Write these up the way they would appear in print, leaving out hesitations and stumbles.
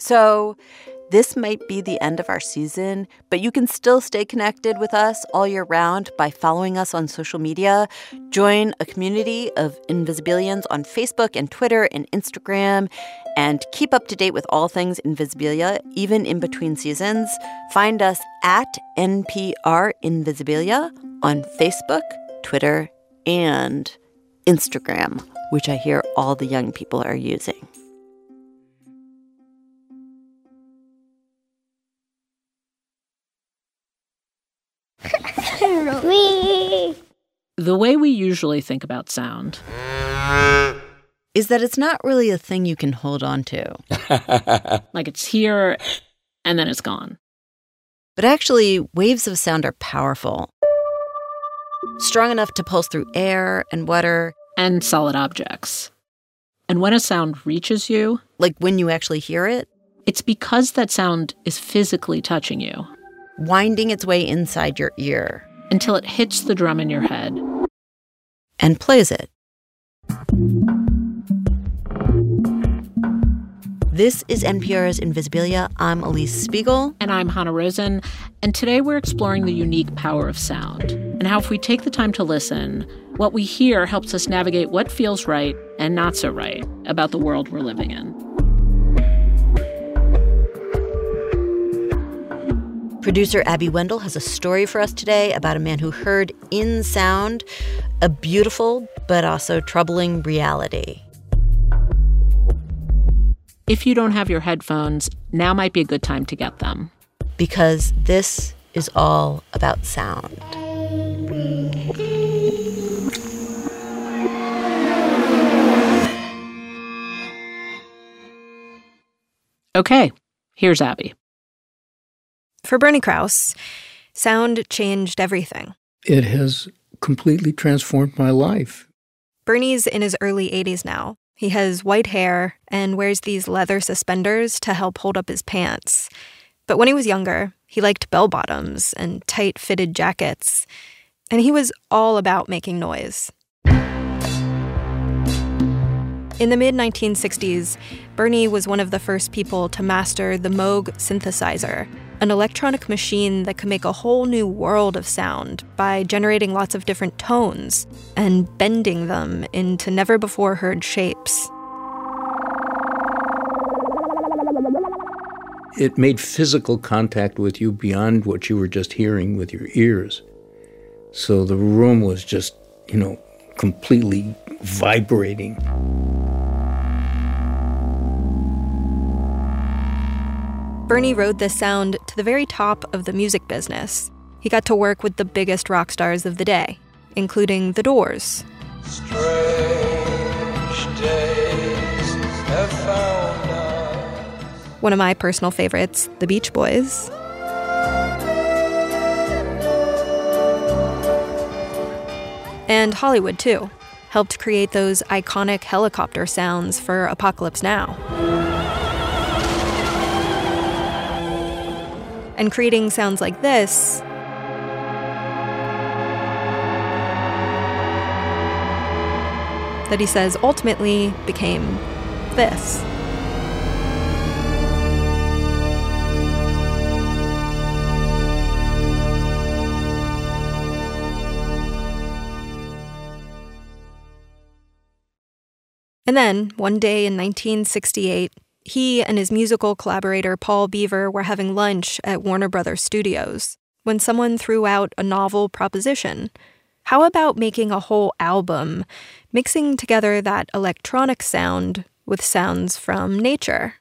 So this might be the end of our season, but you can still stay connected with us all year round by following us on social media. Join a community of Invisibilians on Facebook and Twitter and Instagram, and keep up to date with all things Invisibilia, even in between seasons. Find us at NPR Invisibilia on Facebook, Twitter, and Instagram, which I hear all the young people are using. The way we usually think about sound is that it's not really a thing you can hold on to. Like it's here and then it's gone. But actually, waves of sound are powerful. Strong enough to pulse through air and water. And solid objects. And when a sound reaches you, like when you actually hear it, it's because that sound is physically touching you. Winding its way inside your ear. Until it hits the drum in your head. And plays it. This is NPR's Invisibilia. I'm Elise Spiegel. And I'm Hanna Rosin. And today we're exploring the unique power of sound and how if we take the time to listen, what we hear helps us navigate what feels right and not so right about the world we're living in. Producer Abby Wendell has a story for us today about a man who heard in sound a beautiful but also troubling reality. If you don't have your headphones, now might be a good time to get them. Because this is all about sound. Okay, here's Abby. For Bernie Krause, sound changed everything. It has completely transformed my life. Bernie's in his early 80s now. He has white hair and wears these leather suspenders to help hold up his pants. But when he was younger, he liked bell-bottoms and tight-fitted jackets. And he was all about making noise. In the mid-1960s, Bernie was one of the first people to master the Moog synthesizer, an electronic machine that could make a whole new world of sound by generating lots of different tones and bending them into never-before-heard shapes. It made physical contact with you beyond what you were just hearing with your ears. So the room was just, completely vibrating. Bernie rode this sound to the very top of the music business. He got to work with the biggest rock stars of the day, including The Doors. Strange days have found us. One of my personal favorites, The Beach Boys. And Hollywood, too. Helped create those iconic helicopter sounds for Apocalypse Now. And creating sounds like this that he says ultimately became this. And then, one day in 1968, he and his musical collaborator Paul Beaver were having lunch at Warner Brothers Studios when someone threw out a novel proposition. How about making a whole album, mixing together that electronic sound with sounds from nature?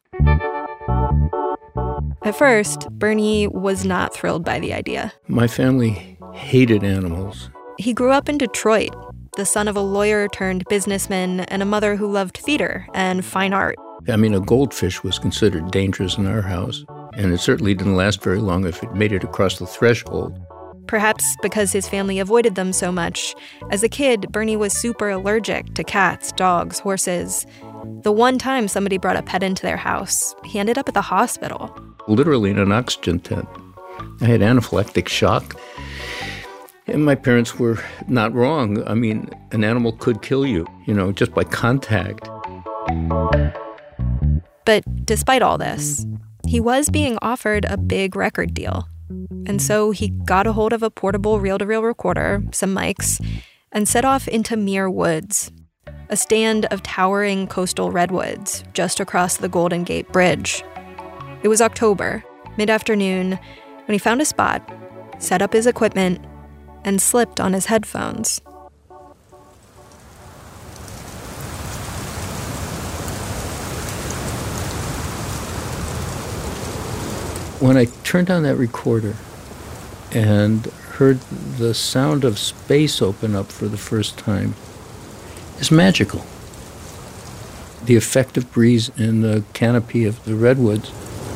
At first, Bernie was not thrilled by the idea. My family hated animals. He grew up in Detroit, the son of a lawyer turned businessman and a mother who loved theater and fine art. A goldfish was considered dangerous in our house, and it certainly didn't last very long if it made it across the threshold. Perhaps because his family avoided them so much. As a kid, Bernie was super allergic to cats, dogs, horses. The one time somebody brought a pet into their house, he ended up at the hospital. Literally in an oxygen tent. I had anaphylactic shock. And my parents were not wrong. An animal could kill you, just by contact. But despite all this, he was being offered a big record deal. And so he got a hold of a portable reel-to-reel recorder, some mics, and set off into Muir Woods, a stand of towering coastal redwoods just across the Golden Gate Bridge. It was October, mid-afternoon, when he found a spot, set up his equipment, and slipped on his headphones. When I turned on that recorder and heard the sound of space open up for the first time, it's magical. The effective breeze in the canopy of the redwoods.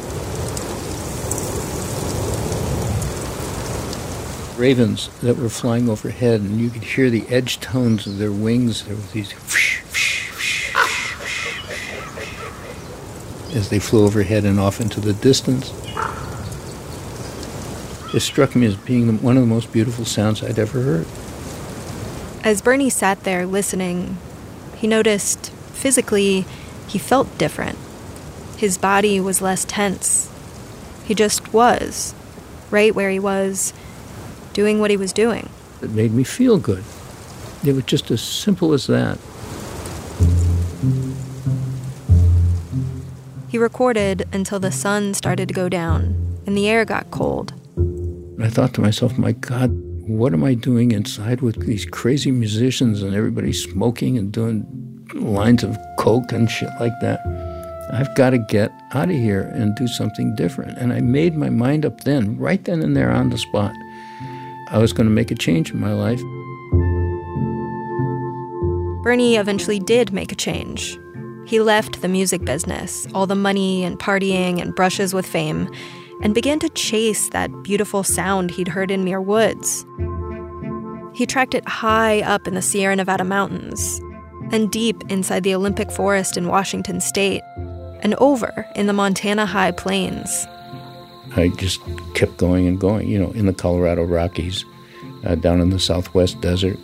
Ravens that were flying overhead, and you could hear the edge tones of their wings. There were these whoosh, whoosh, whoosh, whoosh, whoosh, as they flew overhead and off into the distance. It struck me as being one of the most beautiful sounds I'd ever heard. As Bernie sat there listening, he noticed, physically, he felt different. His body was less tense. He just was, right where he was, doing what he was doing. It made me feel good. It was just as simple as that. He recorded until the sun started to go down and the air got cold. And I thought to myself, my God, what am I doing inside with these crazy musicians and everybody smoking and doing lines of coke and shit like that? I've got to get out of here and do something different. And I made my mind up then, right then and there on the spot. I was going to make a change in my life. Bernie eventually did make a change. He left the music business, all the money and partying and brushes with fame, and began to chase that beautiful sound he'd heard in Muir Woods. He tracked it high up in the Sierra Nevada mountains, and deep inside the Olympic Forest in Washington state, and over in the Montana High Plains. I just kept going and going, in the Colorado Rockies, down in the Southwest desert.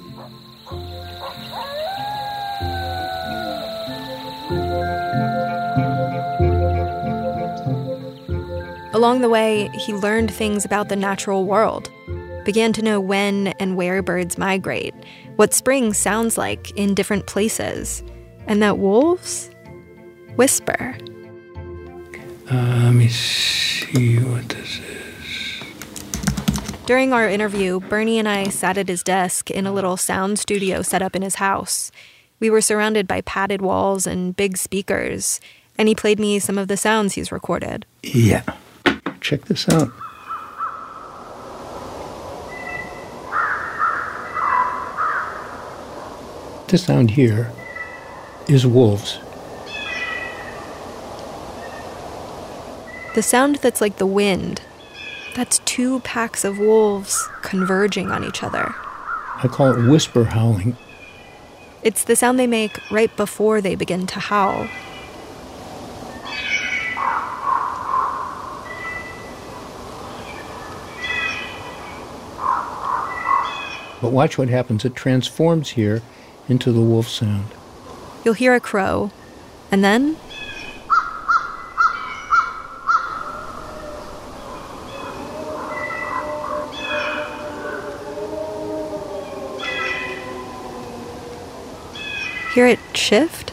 Along the way, he learned things about the natural world, began to know when and where birds migrate, what spring sounds like in different places, and that wolves whisper. Let me see what this is. During our interview, Bernie and I sat at his desk in a little sound studio set up in his house. We were surrounded by padded walls and big speakers, and he played me some of the sounds he's recorded. Yeah. Check this out. This sound here is wolves. The sound that's like the wind, that's two packs of wolves converging on each other. I call it whisper howling. It's the sound they make right before they begin to howl. But watch what happens. It transforms here into the wolf sound. You'll hear a crow, and then hear it shift.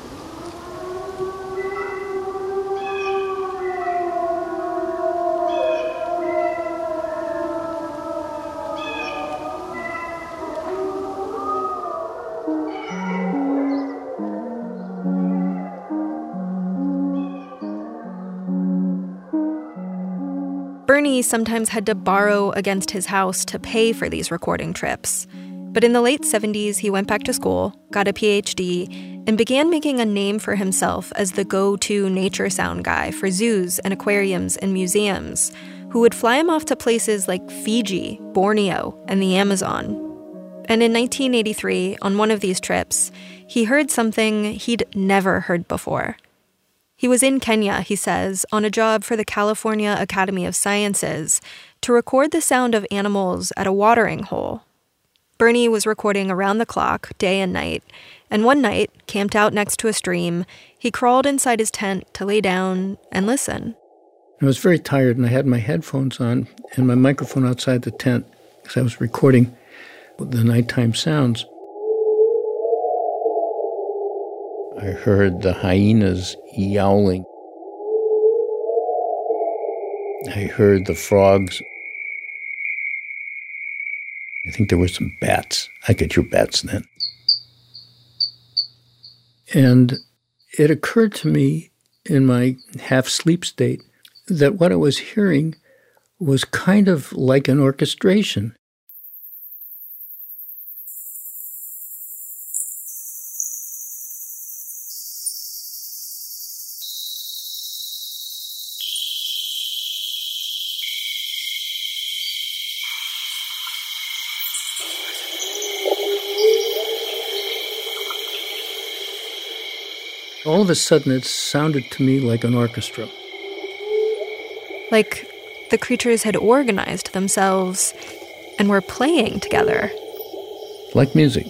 Bernie sometimes had to borrow against his house to pay for these recording trips. But in the late 70s, he went back to school, got a PhD, and began making a name for himself as the go-to nature sound guy for zoos and aquariums and museums, who would fly him off to places like Fiji, Borneo, and the Amazon. And in 1983, on one of these trips, he heard something he'd never heard before. He was in Kenya, he says, on a job for the California Academy of Sciences to record the sound of animals at a watering hole. Bernie was recording around the clock, day and night, and one night, camped out next to a stream, he He crawled inside his tent to lay down and listen. I was very tired, and I had my headphones on and my microphone outside the tent because I was recording the nighttime sounds. I heard the hyenas yowling. I heard the frogs. I think there were some bats. I could hear bats then. And it occurred to me in my half-sleep state that what I was hearing was kind of like an orchestration. All of a sudden, it sounded to me like an orchestra. Like the creatures had organized themselves and were playing together. Like music.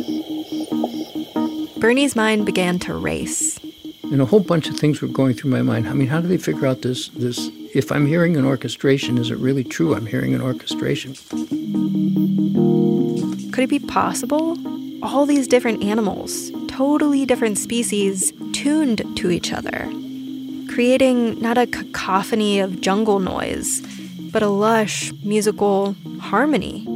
Bernie's mind began to race. And a whole bunch of things were going through my mind. I mean, how do they figure out this? If I'm hearing an orchestration, is it really true I'm hearing an orchestration? Could it be possible? All these different animals, totally different species, tuned to each other, creating not a cacophony of jungle noise, but a lush musical harmony.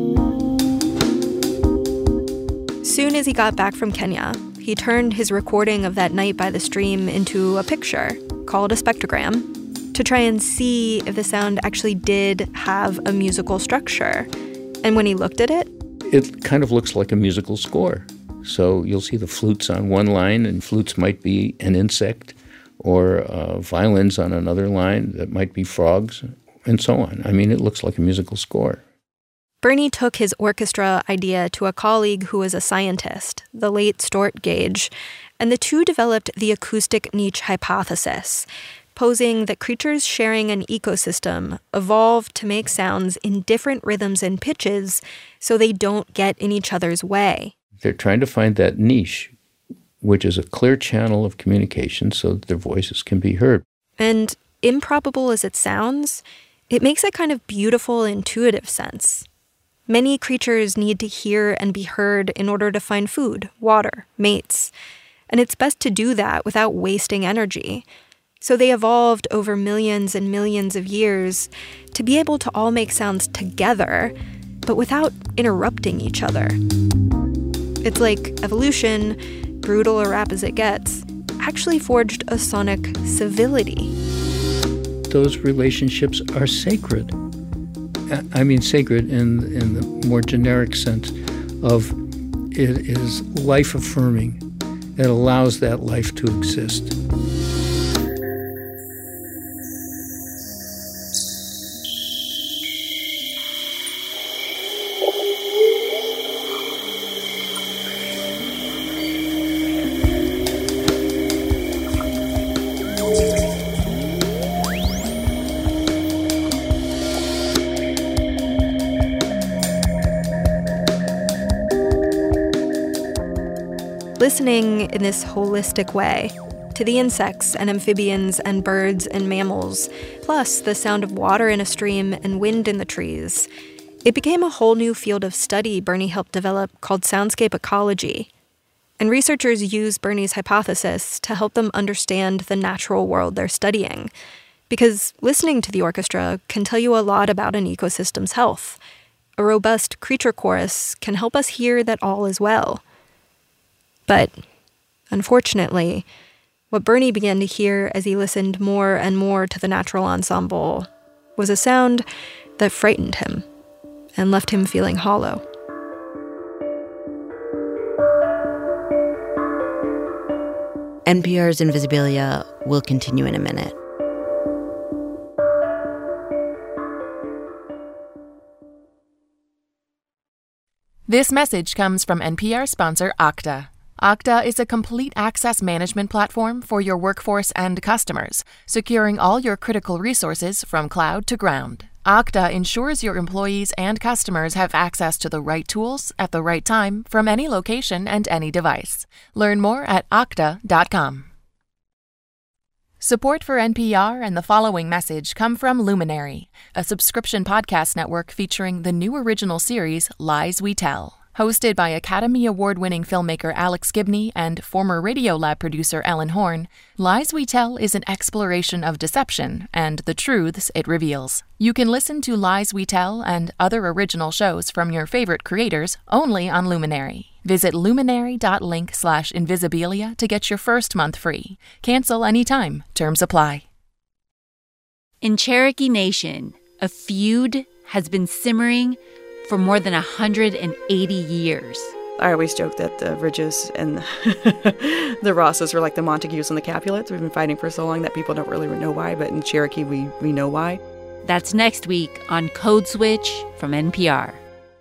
Soon as he got back from Kenya, he turned his recording of that night by the stream into a picture called a spectrogram to try and see if the sound actually did have a musical structure. And when he looked at it, it kind of looks like a musical score. So you'll see the flutes on one line, and flutes might be an insect, or violins on another line that might be frogs, and so on. I mean, it looks like a musical score. Bernie took his orchestra idea to a colleague who was a scientist, the late Stuart Gage, and the two developed the acoustic niche hypothesis, posing that creatures sharing an ecosystem evolved to make sounds in different rhythms and pitches so they don't get in each other's way. They're trying to find that niche, which is a clear channel of communication so that their voices can be heard. And improbable as it sounds, it makes a kind of beautiful, intuitive sense. Many creatures need to hear and be heard in order to find food, water, mates. And it's best to do that without wasting energy. So they evolved over millions and millions of years to be able to all make sounds together, but without interrupting each other. It's like evolution, brutal or rap as it gets, actually forged a sonic civility. Those relationships are sacred. I mean sacred in the more generic sense of it is life-affirming. It allows that life to exist. Listening in this holistic way to the insects and amphibians and birds and mammals, plus the sound of water in a stream and wind in the trees, it became a whole new field of study Bernie helped develop called soundscape ecology. And researchers use Bernie's hypothesis to help them understand the natural world they're studying. Because listening to the orchestra can tell you a lot about an ecosystem's health. A robust creature chorus can help us hear that all is well. But, unfortunately, what Bernie began to hear as he listened more and more to the natural ensemble was a sound that frightened him and left him feeling hollow. NPR's Invisibilia will continue in a minute. This message comes from NPR sponsor Okta. Okta is a complete access management platform for your workforce and customers, securing all your critical resources from cloud to ground. Okta ensures your employees and customers have access to the right tools at the right time from any location and any device. Learn more at okta.com. Support for NPR and the following message come from Luminary, a subscription podcast network featuring the new original series Lies We Tell. Hosted by Academy Award-winning filmmaker Alex Gibney and former Radiolab producer Ellen Horn, Lies We Tell is an exploration of deception and the truths it reveals. You can listen to Lies We Tell and other original shows from your favorite creators only on Luminary. Visit luminary.link/invisibilia to get your first month free. Cancel anytime. Terms apply. In Cherokee Nation, a feud has been simmering for more than 180 years. I always joke that the Ridges and the Rosses were like the Montagues and the Capulets. We've been fighting for so long that people don't really know why, but in Cherokee, we know why. That's next week on Code Switch from NPR.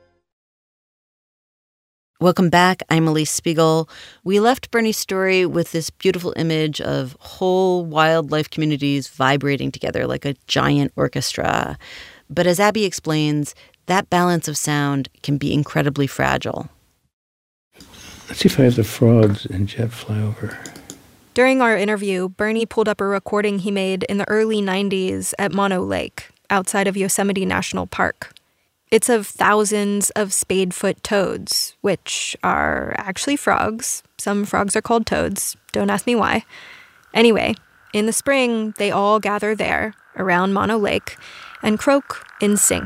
Welcome back. I'm Elise Spiegel. We left Bernie's story with this beautiful image of whole wildlife communities vibrating together like a giant orchestra. But as Abby explains, that balance of sound can be incredibly fragile. Let's see if I have the frogs and jet flyover. During our interview, Bernie pulled up a recording he made in the early 90s at Mono Lake, outside of Yosemite National Park. It's of thousands of spadefoot toads, which are actually frogs. Some frogs are called toads. Don't ask me why. Anyway, in the spring, they all gather there, around Mono Lake, and croak in sync.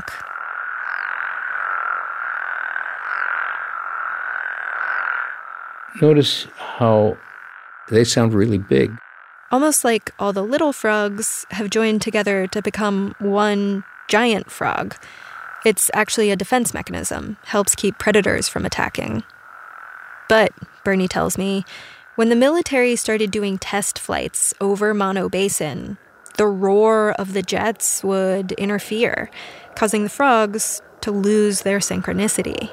Notice how they sound really big. Almost like all the little frogs have joined together to become one giant frog. It's actually a defense mechanism, helps keep predators from attacking. But, Bernie tells me, when the military started doing test flights over Mono Basin, the roar of the jets would interfere, causing the frogs to lose their synchronicity.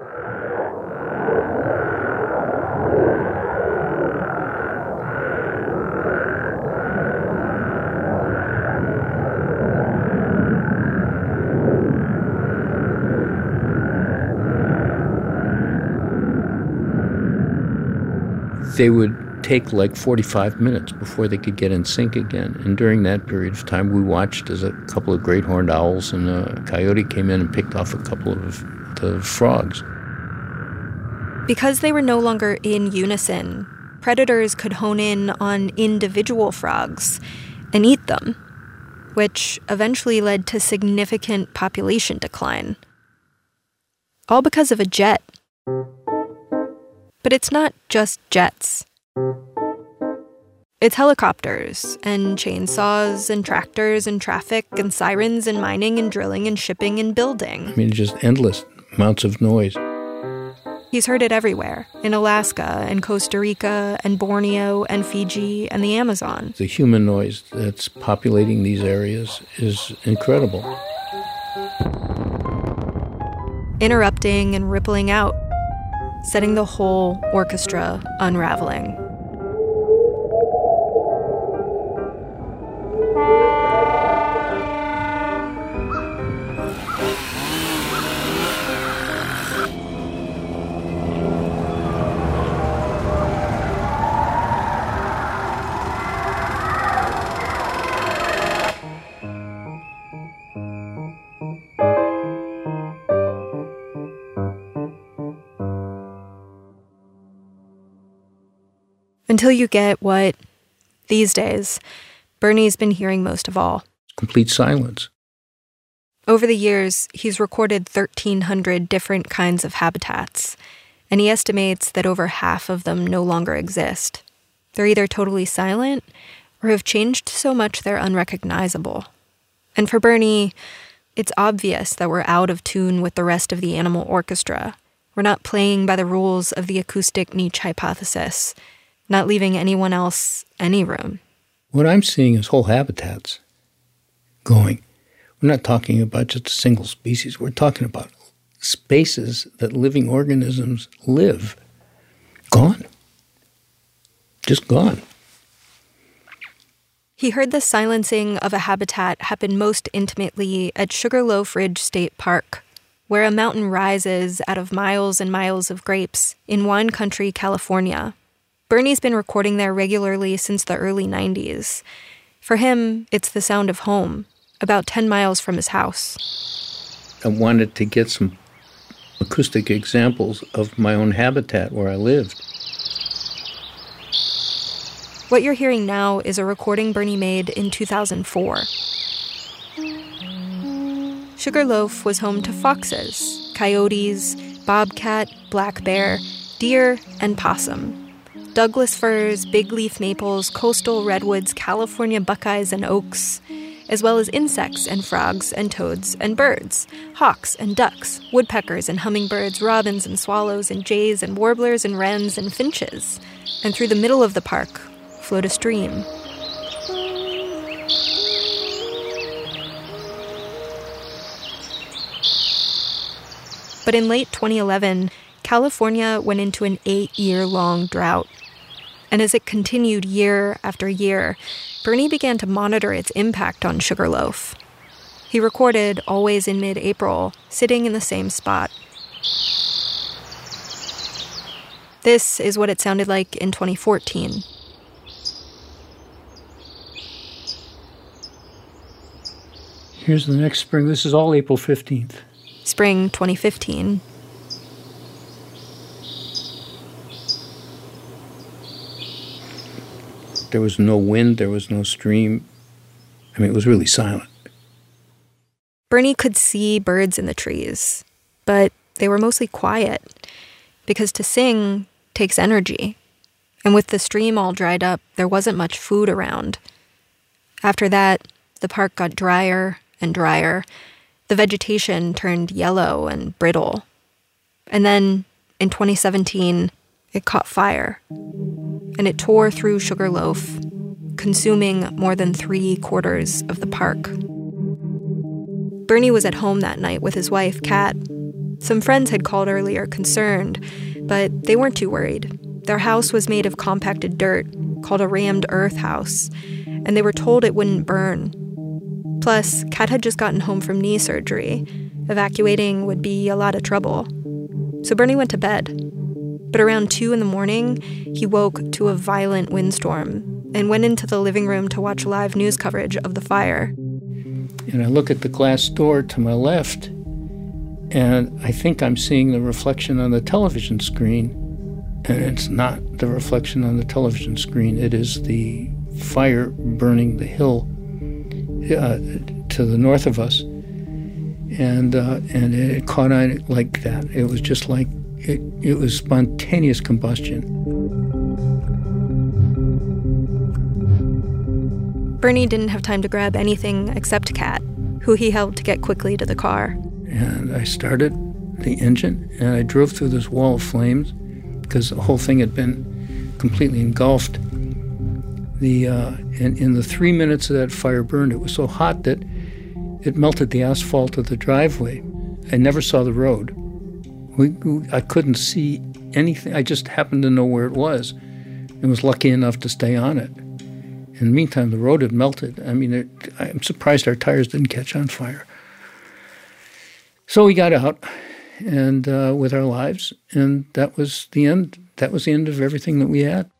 They would take like 45 minutes before they could get in sync again. And during that period of time, we watched as a couple of great horned owls and a coyote came in and picked off a couple of the frogs. Because they were no longer in unison, predators could hone in on individual frogs and eat them, which eventually led to significant population decline. All because of a jet. But it's not just jets. It's helicopters and chainsaws and tractors and traffic and sirens and mining and drilling and shipping and building. I mean, just endless amounts of noise. He's heard it everywhere, in Alaska and Costa Rica and Borneo and Fiji and the Amazon. The human noise that's populating these areas is incredible. Interrupting and rippling out, setting the whole orchestra unraveling. Until you get what, these days, Bernie's been hearing most of all. Complete silence. Over the years, he's recorded 1,300 different kinds of habitats, and he estimates that over half of them no longer exist. They're either totally silent or have changed so much they're unrecognizable. And for Bernie, it's obvious that we're out of tune with the rest of the animal orchestra. We're not playing by the rules of the acoustic niche hypothesis, not leaving anyone else any room. What I'm seeing is whole habitats going. We're not talking about just a single species. We're talking about spaces that living organisms live. Gone. Just gone. He heard the silencing of a habitat happen most intimately at Sugarloaf Ridge State Park, where a mountain rises out of miles and miles of grapes in wine country, California. Bernie's been recording there regularly since the early 90s. For him, it's the sound of home, about 10 miles from his house. I wanted to get some acoustic examples of my own habitat where I lived. What you're hearing now is a recording Bernie made in 2004. Sugarloaf was home to foxes, coyotes, bobcat, black bear, deer, and possum. Douglas firs, big leaf maples, coastal redwoods, California buckeyes and oaks, as well as insects and frogs and toads and birds, hawks and ducks, woodpeckers and hummingbirds, robins and swallows and jays and warblers and wrens and finches. And through the middle of the park flowed a stream. But in late 2011, California went into an 8-year-long drought. And as it continued year after year, Bernie began to monitor its impact on Sugarloaf. He recorded, always in mid-April, sitting in the same spot. This is what it sounded like in 2014. Here's the next spring. This is all April 15th. Spring 2015. There was no wind, there was no stream. I mean, it was really silent. Bernie could see birds in the trees, but they were mostly quiet, because to sing takes energy. And with the stream all dried up, there wasn't much food around. After that, the park got drier and drier. The vegetation turned yellow and brittle. And then, in 2017, it caught fire. And it tore through Sugarloaf, consuming more than 3/4 of the park. Bernie was at home that night with his wife, Kat. Some friends had called earlier concerned, but they weren't too worried. Their house was made of compacted dirt, called a rammed earth house, and they were told it wouldn't burn. Plus, Kat had just gotten home from knee surgery. Evacuating would be a lot of trouble. So Bernie went to bed. But around 2 a.m, he woke to a violent windstorm and went into the living room to watch live news coverage of the fire. And I look at the glass door to my left, and I think I'm seeing the reflection on the television screen. And it's not the reflection on the television screen. It is the fire burning the hill to the north of us. And it caught on like that. It was just like, it was spontaneous combustion. Bernie didn't have time to grab anything except Kat, who he helped to get quickly to the car. And I started the engine, and I drove through this wall of flames because the whole thing had been completely engulfed. And in the 3 minutes that fire burned, it was so hot that it melted the asphalt of the driveway. I never saw the road. I couldn't see anything. I just happened to know where it was and was lucky enough to stay on it. In the meantime, the road had melted. I mean, I'm surprised our tires didn't catch on fire. So we got out and with our lives, and that was the end. That was the end of everything that we had.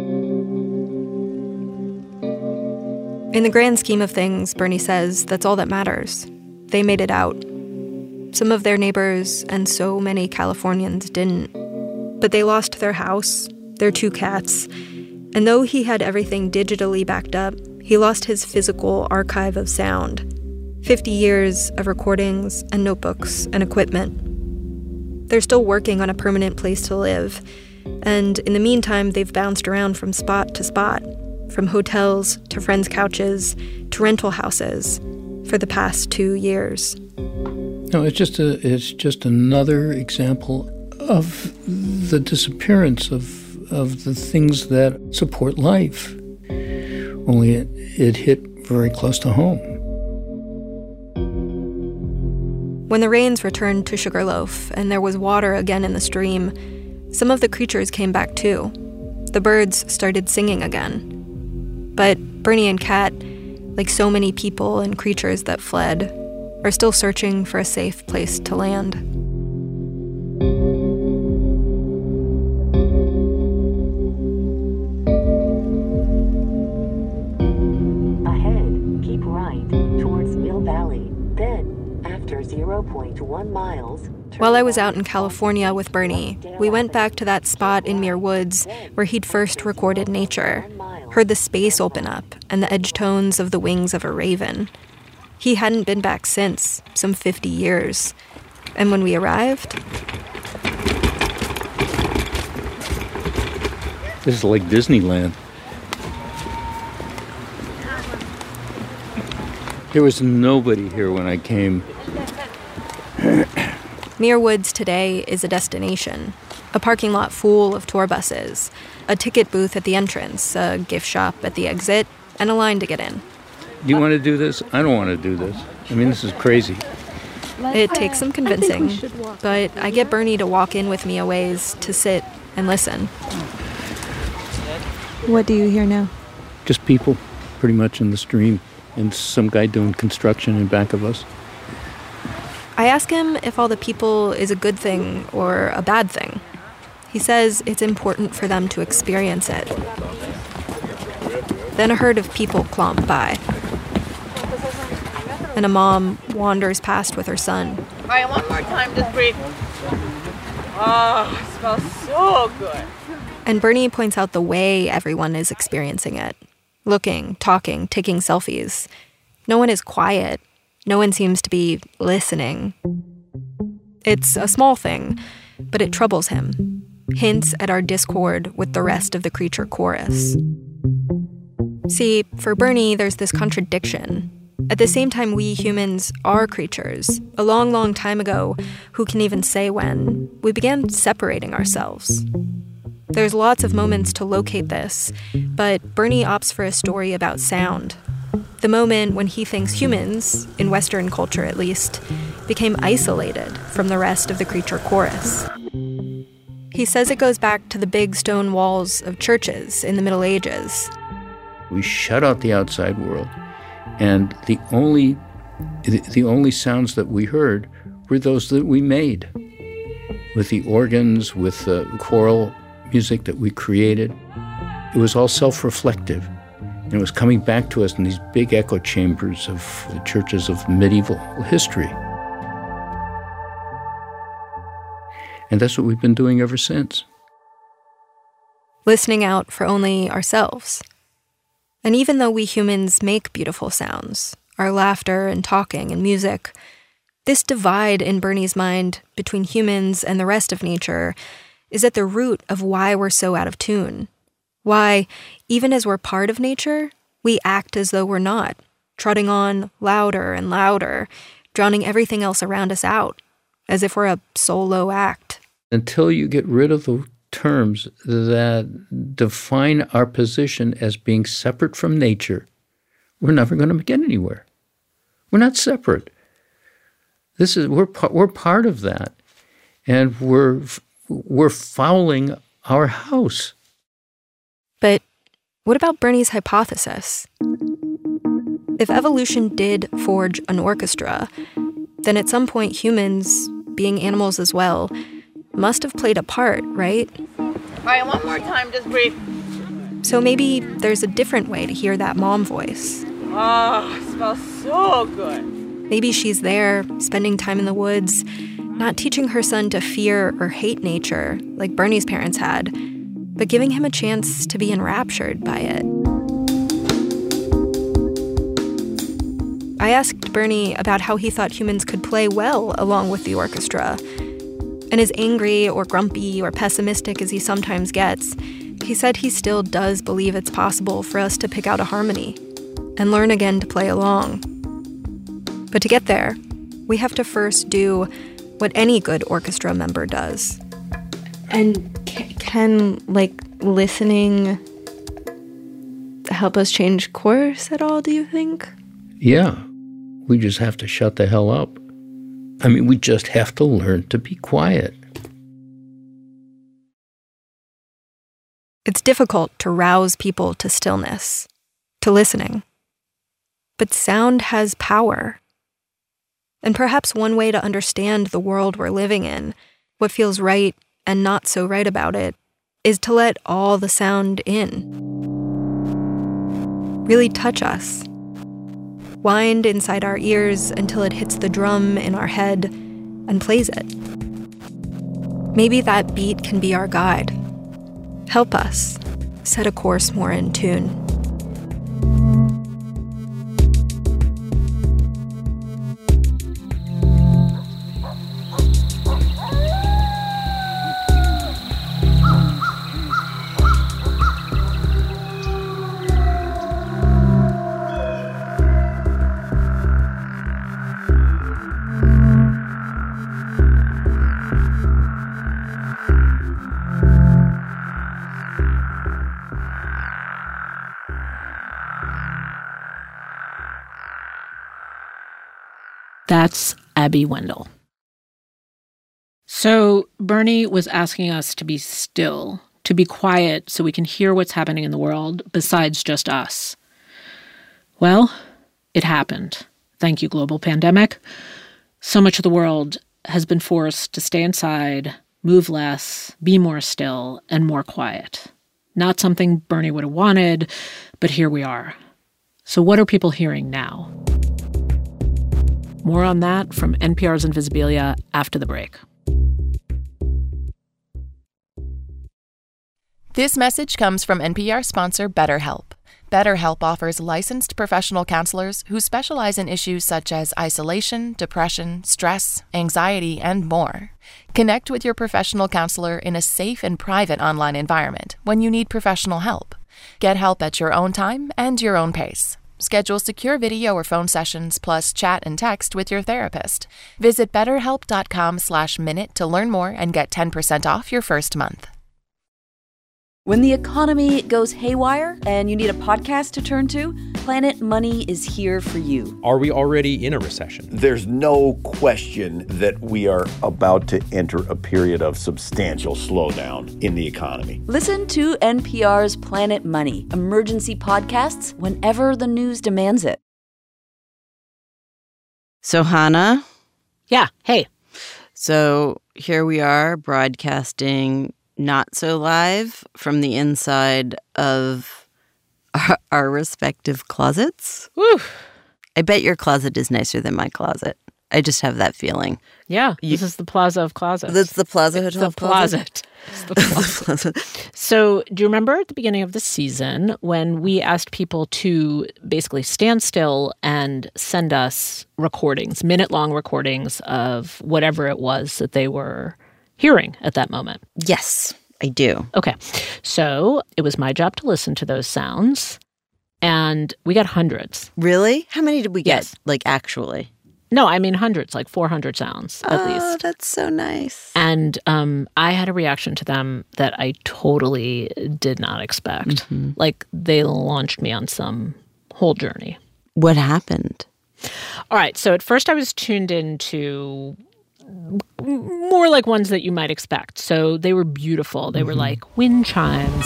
In the grand scheme of things, Bernie says that's all that matters. They made it out. Some of their neighbors and so many Californians didn't. But they lost their house, their 2 cats, and though he had everything digitally backed up, he lost his physical archive of sound. 50 years of recordings and notebooks and equipment. They're still working on a permanent place to live, and in the meantime, they've bounced around from spot to spot, from hotels to friends' couches to rental houses for the past 2 years. No, it's just another example of the disappearance of the things that support life. Only it hit very close to home. When the rains returned to Sugarloaf and there was water again in the stream, some of the creatures came back too. The birds started singing again. But Bernie and Kat, like so many people and creatures that fled, are still searching for a safe place to land. towards Mill Valley. Then, after 0.1 miles... While I was out in California with Bernie, we went back to that spot in Muir Woods where he'd first recorded nature, heard the space open up and the edge tones of the wings of a raven. He hadn't been back since, some 50 years. And when we arrived... This is like Disneyland. There was nobody here when I came. Muir Woods today is a destination. A parking lot full of tour buses, a ticket booth at the entrance, a gift shop at the exit, and a line to get in. Do you want to do this? I don't want to do this. I mean, this is crazy. It takes some convincing, but I get Bernie to walk in with me a ways to sit and listen. What do you hear now? Just people, pretty much in the stream, and some guy doing construction in back of us. I ask him if all the people is a good thing or a bad thing. He says it's important for them to experience it. Then a herd of people clomp by. And a mom wanders past with her son. All right, one more time, just breathe. Oh, it smells so good. And Bernie points out the way everyone is experiencing it. Looking, talking, taking selfies. No one is quiet. No one seems to be listening. It's a small thing, but it troubles him. Hints at our discord with the rest of the creature chorus. See, for Bernie, there's this contradiction. At the same time, we humans are creatures. A long, long time ago, who can even say when, we began separating ourselves. There's lots of moments to locate this, but Bernie opts for a story about sound. The moment when he thinks humans, in Western culture at least, became isolated from the rest of the creature chorus. He says it goes back to the big stone walls of churches in the Middle Ages. We shut out the outside world, and the only sounds that we heard were those that we made, with the organs, with the choral music that we created. It was all self-reflective. And it was coming back to us in these big echo chambers of the churches of medieval history. And that's what we've been doing ever since. Listening out for only ourselves. And even though we humans make beautiful sounds, our laughter and talking and music, this divide in Bernie's mind between humans and the rest of nature is at the root of why we're so out of tune. Why, even as we're part of nature, we act as though we're not, trotting on louder and louder, drowning everything else around us out, as if we're a solo act. Until you get rid of the terms that define our position as being separate from nature, we're never going to get anywhere. We're not separate. We're part of that, and we're fouling our house. But what about Bernie's hypothesis? If evolution did forge an orchestra, then at some point humans, being animals as well, must have played a part, right? All right, one more time, just breathe. So maybe there's a different way to hear that mom voice. Oh, it smells so good. Maybe she's there, spending time in the woods, not teaching her son to fear or hate nature like Bernie's parents had, but giving him a chance to be enraptured by it. I asked Bernie about how he thought humans could play well along with the orchestra. And as angry or grumpy or pessimistic as he sometimes gets, he said he still does believe it's possible for us to pick out a harmony and learn again to play along. But to get there, we have to first do what any good orchestra member does. And can, listening help us change course at all, do you think? Yeah. We just have to shut the hell up. I mean, we just have to learn to be quiet. It's difficult to rouse people to stillness, to listening. But sound has power. And perhaps one way to understand the world we're living in, what feels right and not so right about it, is to let all the sound in. Really touch us. wind inside our ears until it hits the drum in our head and plays it. Maybe that beat can be our guide. Help us set a course more in tune. That's Abby Wendle. So Bernie was asking us to be still, to be quiet so we can hear what's happening in the world besides just us. Well, it happened. Thank you, global pandemic. So much of the world has been forced to stay inside, move less, be more still, and more quiet. Not something Bernie would have wanted, but here we are. So what are people hearing now? More on that from NPR's Invisibilia after the break. This message comes from NPR sponsor BetterHelp. BetterHelp offers licensed professional counselors who specialize in issues such as isolation, depression, stress, anxiety, and more. Connect with your professional counselor in a safe and private online environment when you need professional help. Get help at your own time and your own pace. Schedule secure video or phone sessions plus chat and text with your therapist. Visit betterhelp.com/minute to learn more and get 10% off your first month. When the economy goes haywire and you need a podcast to turn to, Planet Money is here for you. Are we already in a recession? There's no question that we are about to enter a period of substantial slowdown in the economy. Listen to NPR's Planet Money, emergency podcasts whenever the news demands it. So, Hannah? Yeah, hey. So, here we are broadcasting not so live from the inside of our respective closets. Woo. I bet your closet is nicer than my closet. I just have that feeling. Yeah, this is the Plaza of Closets. That's the Plaza Hotel Closet. It's the closet. So do you remember at the beginning of the season when we asked people to basically stand still and send us recordings, minute-long recordings of whatever it was that they were hearing at that moment? Yes, I do. Okay. So it was my job to listen to those sounds, and we got hundreds. Really? How many did we get, Yes. like, actually? No, I mean hundreds, like 400 sounds at least. Oh, that's so nice. And I had a reaction to them that I totally did not expect. Mm-hmm. Like, they launched me on some whole journey. What happened? All right. So at first I was tuned into more like ones that you might expect. So they were beautiful. They were like wind chimes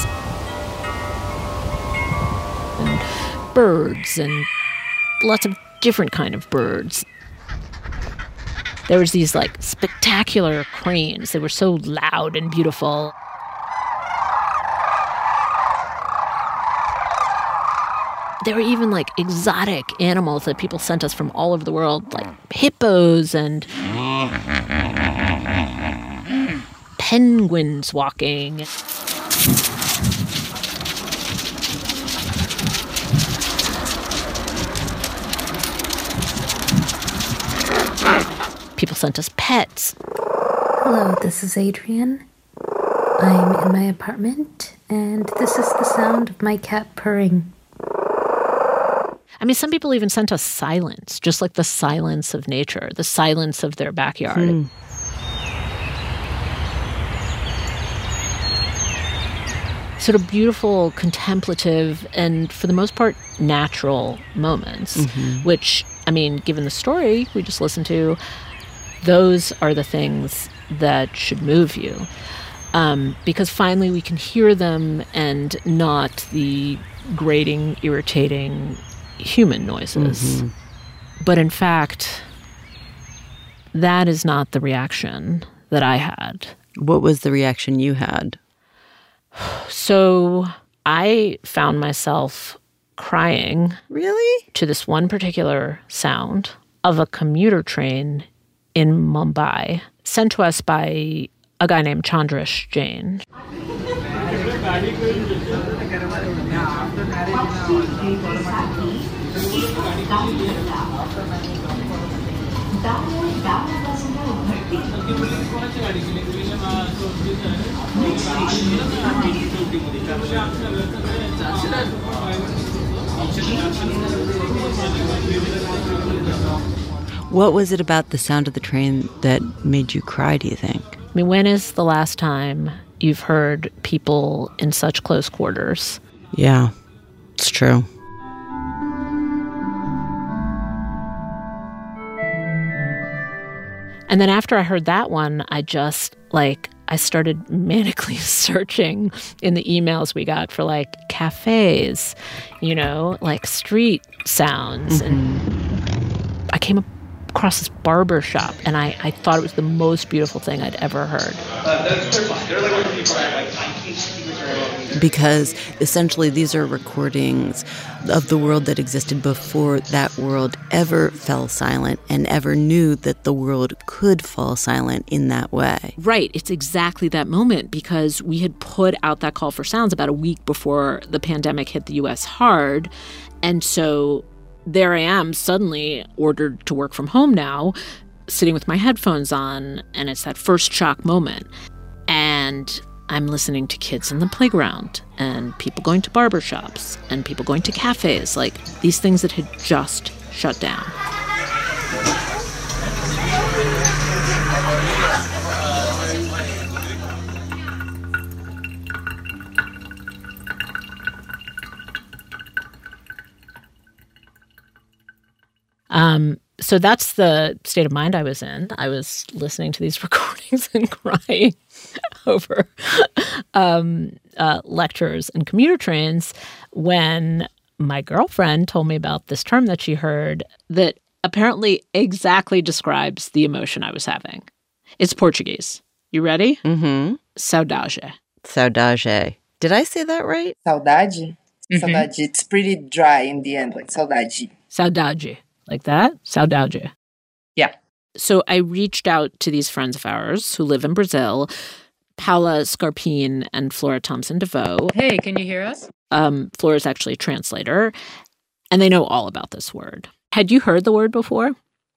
and birds and lots of different kind of birds. There was these like spectacular cranes. They were so loud and beautiful. There were even like exotic animals that people sent us from all over the world, like hippos and penguins walking. People sent us pets. Hello, this is Adrienne. I'm in my apartment, and this is the sound of my cat purring. I mean, some people even sent us silence, just like the silence of nature, the silence of their backyard. Sort of beautiful, contemplative, and for the most part, natural moments, which, I mean, given the story we just listened to, those are the things that should move you. Because finally we can hear them and not the grating, irritating human noises. But in fact, that is not the reaction that I had. What was the reaction you had? So I found myself crying. Really? To this one particular sound of a commuter train in Mumbai, sent to us by a guy named Chandresh Jain. What was it about the sound of the train that made you cry, do you think? I mean, when is the last time you've heard people in such close quarters? Yeah, it's true. And then after I heard that one, I started manically searching in the emails we got for like cafes, like street sounds. And I came across this barber shop, and I thought it was the most beautiful thing I'd ever heard. Because essentially these are recordings of the world that existed before that world ever fell silent and ever knew that the world could fall silent in that way. Right. It's exactly that moment, because we had put out that call for sounds about a week before the pandemic hit the U.S. hard. And so there I am, suddenly ordered to work from home now, sitting with my headphones on, and it's that first shock moment. And I'm listening to kids in the playground and people going to barbershops and people going to cafes, like these things that had just shut down. So that's the state of mind I was in. I was listening to these recordings and crying over lectures and commuter trains when my girlfriend told me about this term that she heard that apparently exactly describes the emotion I was having. It's Portuguese. You ready? Mm-hmm. Saudade. Saudade. Did I say that right? Saudade? Mm-hmm. Saudade. It's pretty dry in the end, like saudade. Saudade. Like that? Saudade. Yeah. So I reached out to these friends of ours who live in Brazil, Paula Scarpine and Flora Thompson-DeVoe. Hey, can you hear us? Flora's actually a translator, and they know all about this word. Had you heard the word before?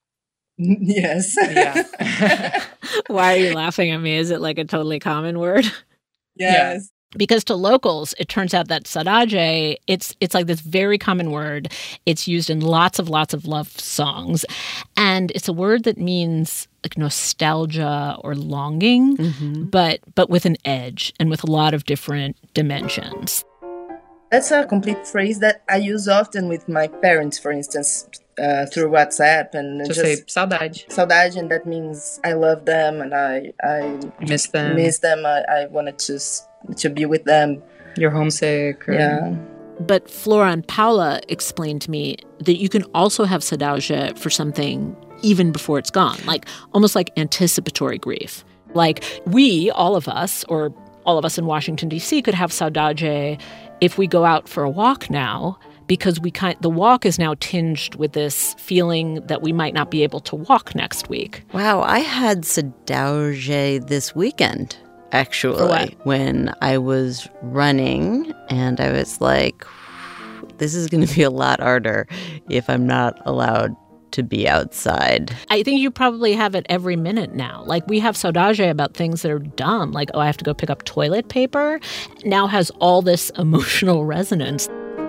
Yes. Yeah. Why are you laughing at me? Is it like a totally common word? Yes. Because to locals, it turns out that saudade, it's like this very common word. It's used in lots of love songs. And it's a word that means like nostalgia or longing, but with an edge and with a lot of different dimensions. That's a complete phrase that I use often with my parents, for instance, through WhatsApp. And just say saudade. Saudade, and that means I love them and I miss them. I wanted to be with them. You're homesick. Yeah. But Flora and Paula explained to me that you can also have saudade for something even before it's gone, like almost like anticipatory grief. Like all of us in Washington, D.C. could have saudade if we go out for a walk now, because the walk is now tinged with this feeling that we might not be able to walk next week. Wow, I had saudade this weekend. Actually, when I was running, and I was like, this is going to be a lot harder if I'm not allowed to be outside. I think you probably have it every minute now. Like, we have saudade about things that are dumb, like, I have to go pick up toilet paper, now has all this emotional resonance.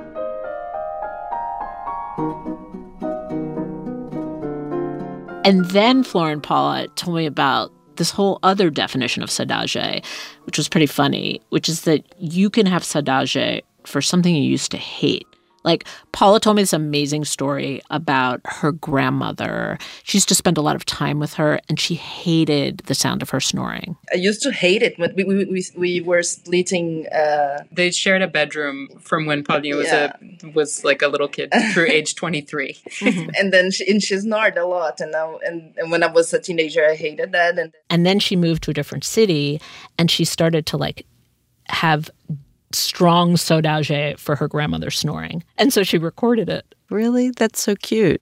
And then Flora and Paula told me about this whole other definition of saudade, which was pretty funny, which is that you can have saudade for something you used to hate. Like, Paula told me this amazing story about her grandmother. She used to spend a lot of time with her, and she hated the sound of her snoring. I used to hate it, but we were splitting. They shared a bedroom from when Paulina was like a little kid through age 23. And then she snored a lot, and when I was a teenager, I hated that. And then she moved to a different city, and she started to like have strong sodage for her grandmother snoring. And so she recorded it. Really? That's so cute.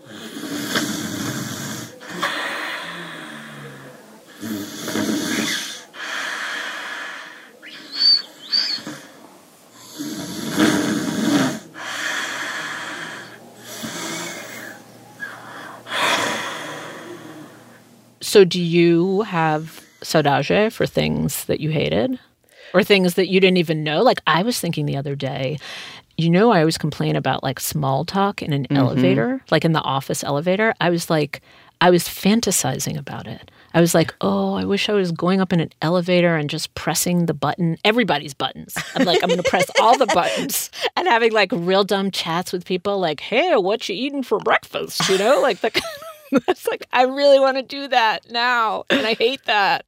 So do you have sodage for things that you hated? Or things that you didn't even know? Like, I was thinking the other day, I always complain about, like, small talk in an elevator, like in the office elevator. I was fantasizing about it. I was like, oh, I wish I was going up in an elevator and just pressing the button, everybody's buttons. I'm like, I'm going to press all the buttons and having, like, real dumb chats with people like, hey, what you eating for breakfast? Like, it's like, I really want to do that now, and I hate that.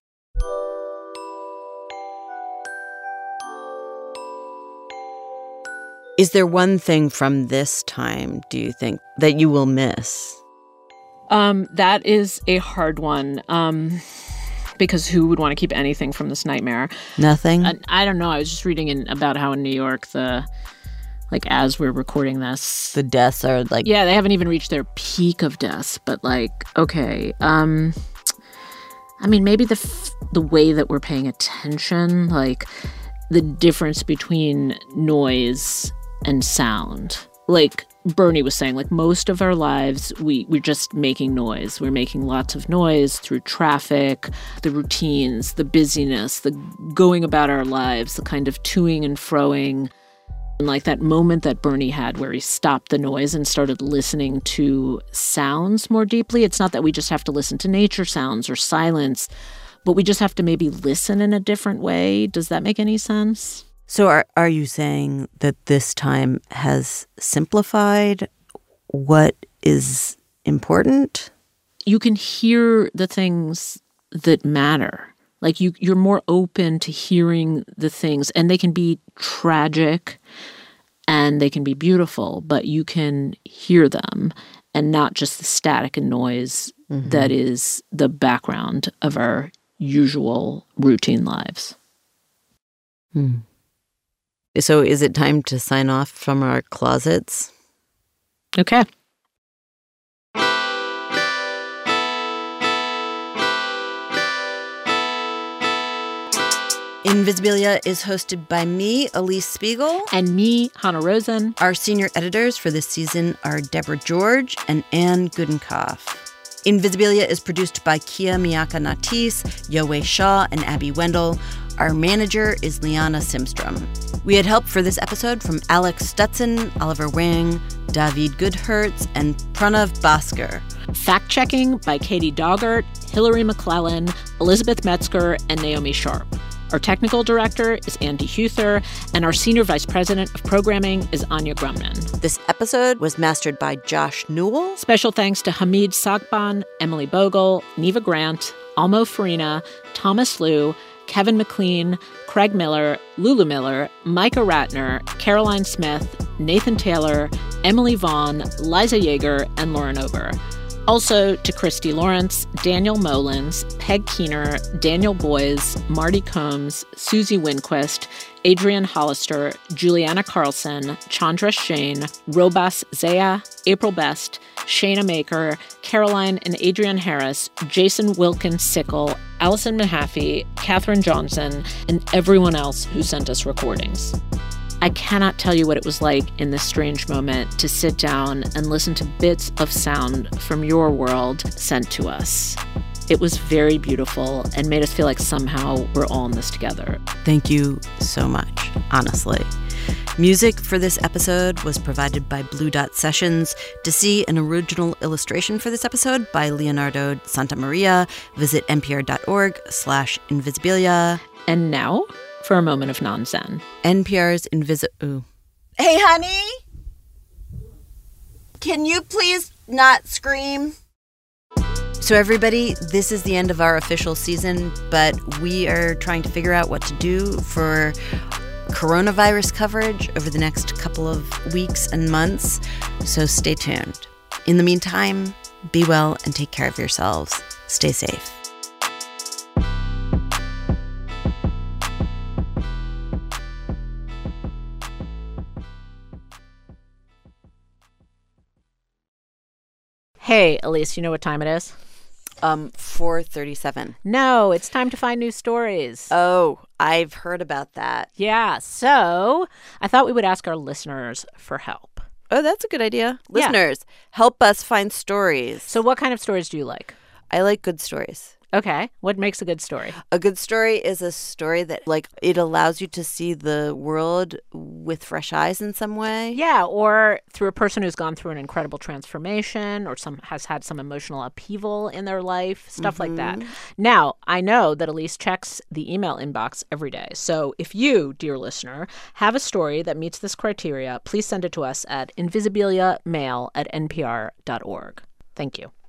Is there one thing from this time, do you think, that you will miss? That is a hard one, because who would want to keep anything from this nightmare? Nothing? I don't know. I was just reading about how in New York, as we're recording this, the deaths are like... Yeah, they haven't even reached their peak of deaths, but okay. Maybe the way that we're paying attention, like the difference between noise and sound. Like Bernie was saying, like most of our lives, we're just making noise. We're making lots of noise through traffic, the routines, the busyness, the going about our lives, the kind of toing and froing. And like that moment that Bernie had where he stopped the noise and started listening to sounds more deeply. It's not that we just have to listen to nature sounds or silence, but we just have to maybe listen in a different way. Does that make any sense? So are you saying that this time has simplified what is important? You can hear the things that matter. Like you're more open to hearing the things, and they can be tragic and they can be beautiful, but you can hear them and not just the static and noise that is the background of our usual routine lives. So is it time to sign off from our closets? Okay. Invisibilia is hosted by me, Elise Spiegel. And me, Hannah Rosen. Our senior editors for this season are Deborah George and Anne Gudenkauf. Invisibilia is produced by Kia Miyaka Natis, Yowei Shaw, and Abby Wendell. Our manager is Liana Simstrom. We had help for this episode from Alex Stutson, Oliver Wang, David Goodhertz, and Pranav Bhaskar. Fact-checking by Katie Doggart, Hillary McClellan, Elizabeth Metzger, and Naomi Sharp. Our technical director is Andy Huther, and our senior vice president of programming is Anya Grumman. This episode was mastered by Josh Newell. Special thanks to Hamid Sagban, Emily Bogle, Neva Grant, Almo Farina, Thomas Liu, Kevin McLean, Craig Miller, Lulu Miller, Micah Ratner, Caroline Smith, Nathan Taylor, Emily Vaughn, Liza Yeager, and Lauren Ober. Also to Christy Lawrence, Daniel Molins, Peg Keener, Daniel Boys, Marty Combs, Susie Winquist, Adrian Hollister, Juliana Carlson, Chandra Shane, Robas Zaya, April Best, Shayna Maker, Caroline and Adrian Harris, Jason Wilkins Sickle, Allison Mahaffey, Catherine Johnson, and everyone else who sent us recordings. I cannot tell you what it was like in this strange moment to sit down and listen to bits of sound from your world sent to us. It was very beautiful and made us feel like somehow we're all in this together. Thank you so much, honestly. Music for this episode was provided by Blue Dot Sessions. To see an original illustration for this episode by Leonardo Santamaria, visit npr.org/invisibilia. And now for a moment of non-zen. NPR's Hey, honey? Can you please not scream? So everybody, this is the end of our official season, but we are trying to figure out what to do for coronavirus coverage over the next couple of weeks and months, so stay tuned. In the meantime, be well and take care of yourselves. Stay safe. Hey, Elise, you know what time it is? 4:37. No, it's time to find new stories. Oh, I've heard about that. Yeah, so I thought we would ask our listeners for help. Oh, that's a good idea. Listeners, help us find stories. So what kind of stories do you like? I like good stories. Okay. What makes a good story? A good story is a story that, like, it allows you to see the world with fresh eyes in some way. Yeah, or through a person who's gone through an incredible transformation or has had some emotional upheaval in their life, stuff like that. Now, I know that Elise checks the email inbox every day. So if you, dear listener, have a story that meets this criteria, please send it to us at invisibiliamail@npr.org. Thank you.